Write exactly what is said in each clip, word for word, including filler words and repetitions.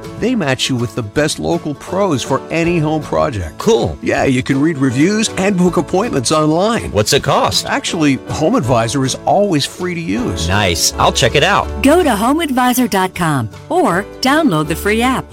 They match you with the best local pros for any home project. Cool. Yeah, you can read reviews and book appointments online. What's it cost? Actually, HomeAdvisor is always free to use. Nice. I'll check it out. Go to home advisor dot com or download the free app.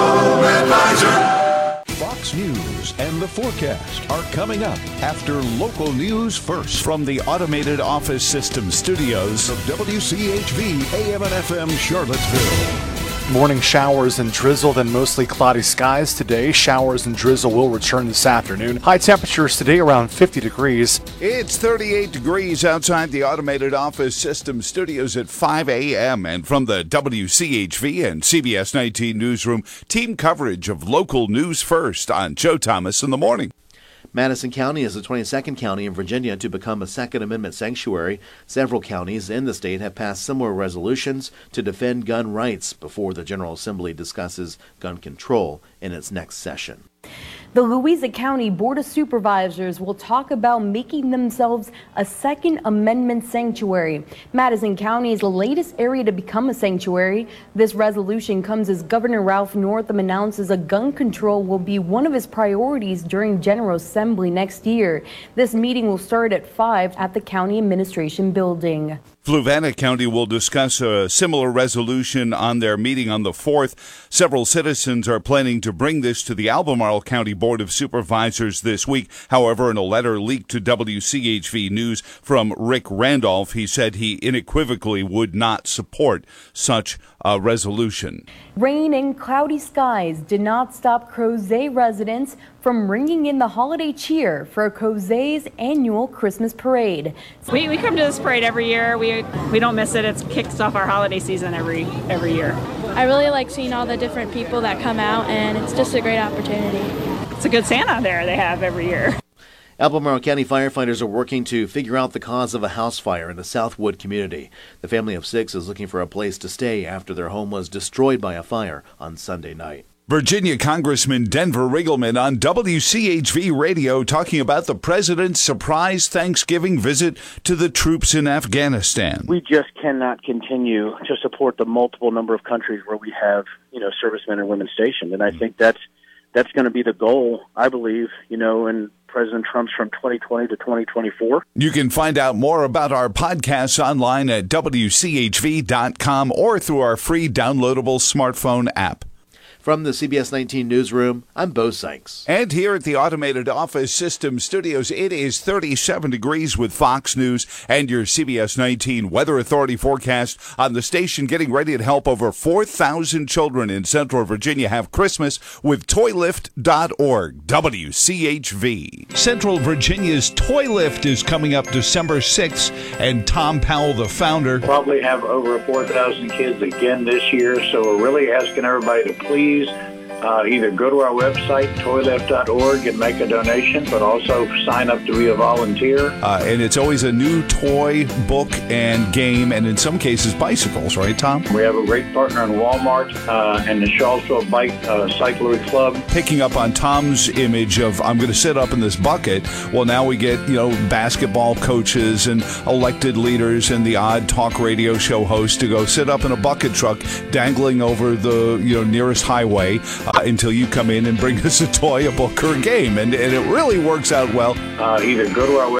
HomeAdvisor. Fox News and the forecast are coming up after local news first from the Automated Office System Studios of W C H V A M and F M Charlottesville. Morning showers and drizzle, then mostly cloudy skies today. Showers and drizzle will return this afternoon. High temperatures today around fifty degrees. It's thirty-eight degrees outside the Automated Office System Studios at five a.m. And from the W C H V and C B S nineteen newsroom, team coverage of local news first on Joe Thomas in the morning. Madison County is the twenty-second county in Virginia to become a Second Amendment sanctuary. Several counties in the state have passed similar resolutions to defend gun rights before the General Assembly discusses gun control in its next session. The Louisa County Board of Supervisors will talk about making themselves a Second Amendment sanctuary. Madison County is the latest area to become a sanctuary. This resolution comes as Governor Ralph Northam announces a gun control will be one of his priorities during General Assembly next year. This meeting will start at five at the County Administration Building. Fluvanna County will discuss a similar resolution on their meeting on the fourth. Several citizens are planning to bring this to the Albemarle County Board of Supervisors this week. However, in a letter leaked to W C H V News from Rick Randolph, he said he unequivocally would not support such a resolution. Rain and cloudy skies did not stop Crozet residents from ringing in the holiday cheer for Crozet's annual Christmas parade. We, we come to this parade every year. We we don't miss it. It kicks off our holiday season every every year. I really like seeing all the different people that come out, and it's just a great opportunity. It's a good Santa there they have every year. Albemarle County firefighters are working to figure out the cause of a house fire in the Southwood community. The family of six is looking for a place to stay after their home was destroyed by a fire on Sunday night. Virginia Congressman Denver Riggleman on W C H V Radio talking about the president's surprise Thanksgiving visit to the troops in Afghanistan. We just cannot continue to support the multiple number of countries where we have, you know, servicemen and women stationed. And I think that's that's going to be the goal, I believe, you know, in President Trump's from twenty twenty to twenty twenty-four. You can find out more about our podcasts online at W C H V dot com or through our free downloadable smartphone app. From the C B S nineteen newsroom, I'm Bo Sykes. And here at the Automated Office System Studios, it is thirty-seven degrees with Fox News and your C B S nineteen Weather Authority forecast on the station, getting ready to help over four thousand children in Central Virginia have Christmas with toy lift dot org. W C H V. Central Virginia's Toy Lift is coming up December sixth, and Tom Powell, the founder, probably have over four thousand kids again this year, so we're really asking everybody to please Uh, either go to our website, toy lift dot org, and make a donation, but also sign up to be a volunteer. Uh, and it's always a new toy, book, and game, and in some cases, bicycles, right, Tom? We have a great partner in Walmart uh, and the Charlottesville Bike uh, Cyclery Club. Picking up on Tom's image of, I'm going to sit up in this bucket, well, now we get, you know, basketball coaches and elected leaders and the odd talk radio show host to go sit up in a bucket truck dangling over the, you know, nearest highway. Uh, until you come in and bring us a toy, a book, or a game. And, and it really works out well. Uh, either go to our